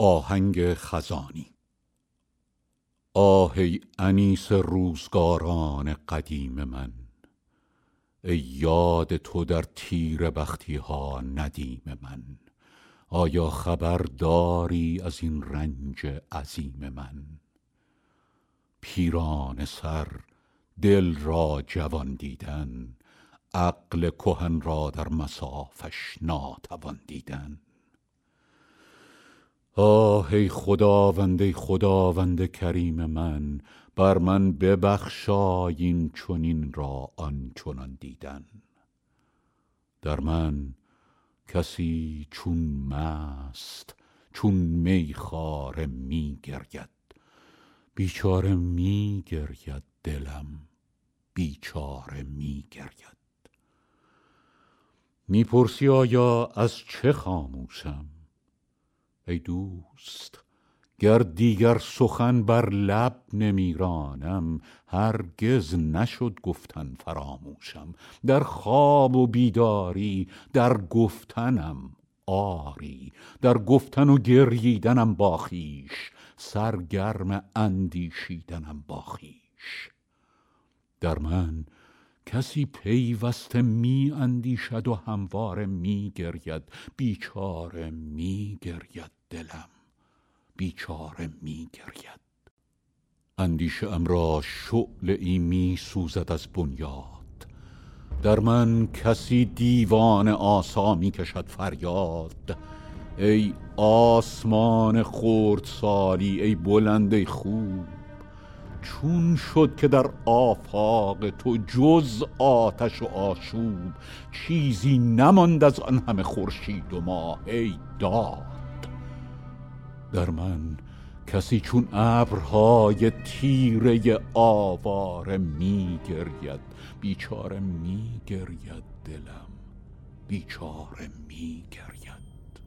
آهنگ خزانی. آه ای انیس روزگاران قدیم من، ای یاد تو در تیره بختی ها ندیم من. آیا خبر داری از این رنج عظیم من؟ پیرانه سر دل را جوان دیدن، عقل کهن را در مصافش ناتوان دیدن. آه ای خداوند، ای خداوند کریم من، بر من ببخشای این چنین را آن چنان دیدن. در من کسی چون مست، چون میخواره می گرید، بیچاره می گرید دلم، بیچاره می گرید. می پرسی آیا از چه خاموشم؟ ای دوست، گر دیگر سخن بر لب نمی رانم، هرگز نشد گفتن فراموشم. در خواب و بیداری در گفتنم آری، در گفتن و گرییدنم با خویش، سرگرم اندیشیدنم با خویش. در من کسی پیوسته می اندیشد و همواره می گرید، بیچاره می گرید دلم، بیچاره می گرید. اندیشه ام را شعله ای می سوزد از بنیاد، در من کسی دیوانه آسا می کشد فریاد. ای آسمان خردسالی، ای بلند، ای خوب، چون شد که در آفاق تو جز آتش و آشوب چیزی نماند از آن همه خورشید و ماه؟ ای داد! در من کسی چون ابرهای تیره آواره می گرید، بیچاره می گرید دلم، بیچاره می گرید.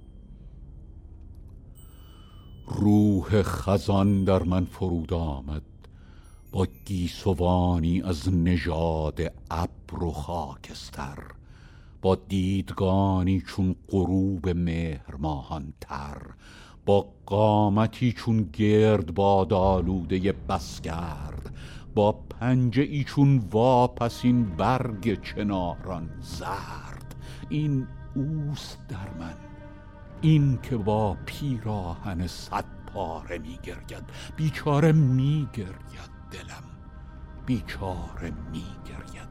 روح خزان در من فرود آمد با گیسوانی از نژاد ابر و خاکستر، با دیدگانی چون غروب مهر ماهان تر، با قامتی چون گردباد آلوده بسگرد، با پنجه ای چون واپسین برگ چناران زرد. این اوست در من، این که با پیراهن صد پاره می گرید، بیچاره می گرید دلم، بیچاره می گرید.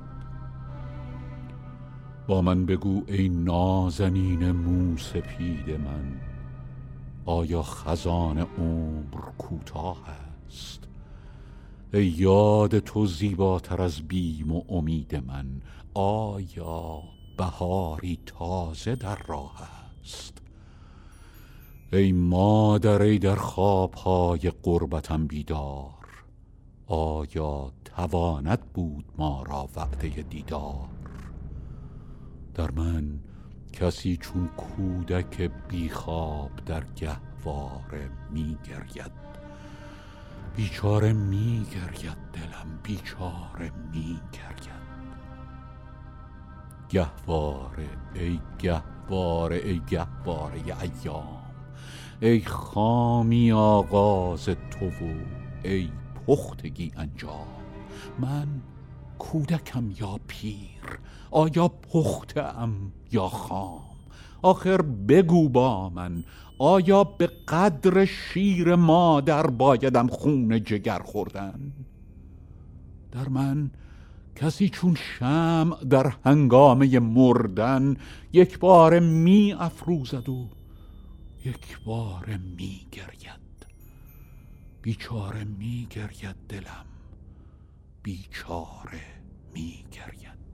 با من بگو ای نازنین موسپید من، آیا خزان عمر کوتاه است؟ ای یاد تو زیباتر از بیم و امید من، آیا بهاری تازه در راه است؟ ای مادر، ای در خوابهای غربتم بیدار، آیا تواند بود ما را وعده دیدار؟ در من کسی چون کودک بیخواب در گهواره می گرید، بیچاره می گرید دلم، بیچاره می گرید. گهواره ای گهواره، ای گهواره ایام، ای خامی آغاز تو و ای پختگی انجام. من کودکم یا پیر، آیا پخته ام یا خام؟ آخر بگو با من، آیا به قدر شیر مادر بایدم خون جگر خوردن؟ در من کسی چون شمع در هنگامه مردن یک بار می افروزد و یک بار می گرید، بیچاره می گرید دلم، بیچاره می گرید.